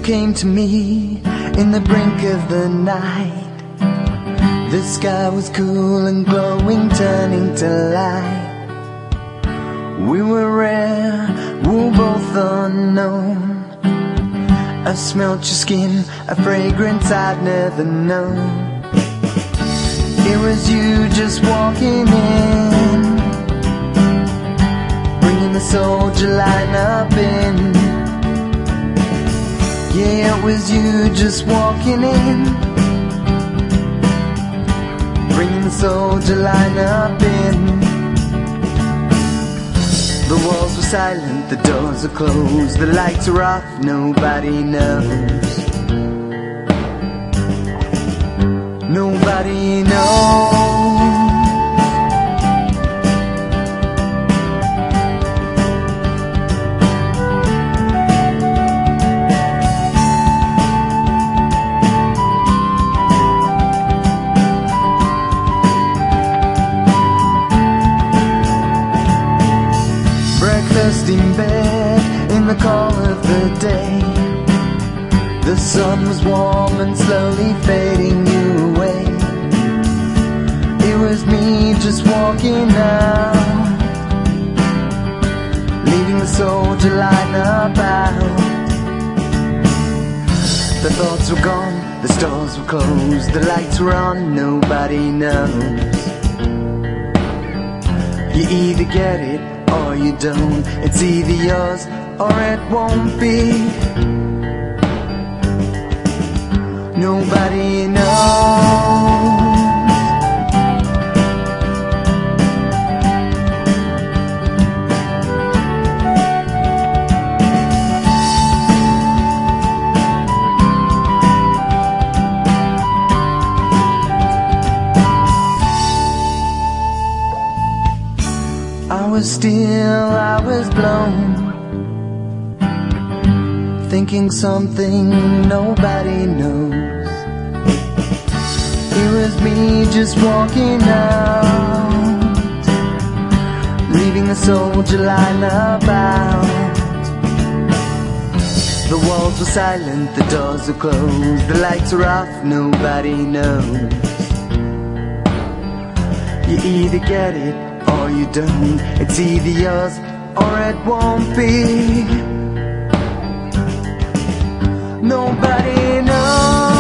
came to me in the brink of the night. The sky was cool and glowing, turning to light. We were rare, we were both unknown. I smelt your skin, a fragrance I'd never known. It was you just walking in, bringing the soldier line up in. Yeah, it was you just walking in, bringing the soldier line up in. The walls were silent, the doors are closed, the lights are off, nobody knows. Nobody knows. Breakfast in bed, in the call of the day. The sun was warm and slowly fading you away. It was me just walking out, leaving the soldier line up out. The thoughts were gone, the stores were closed, the lights were on, nobody knows. You either get it or you don't. It's either yours or it won't be. Nobody knows. I was still, I was blown, thinking something nobody knows. It was me just walking out, leaving the soldier line about. The walls were silent, the doors are closed, the lights are off, nobody knows. You either get it or you don't. It's either yours or it won't be. Nobody knows.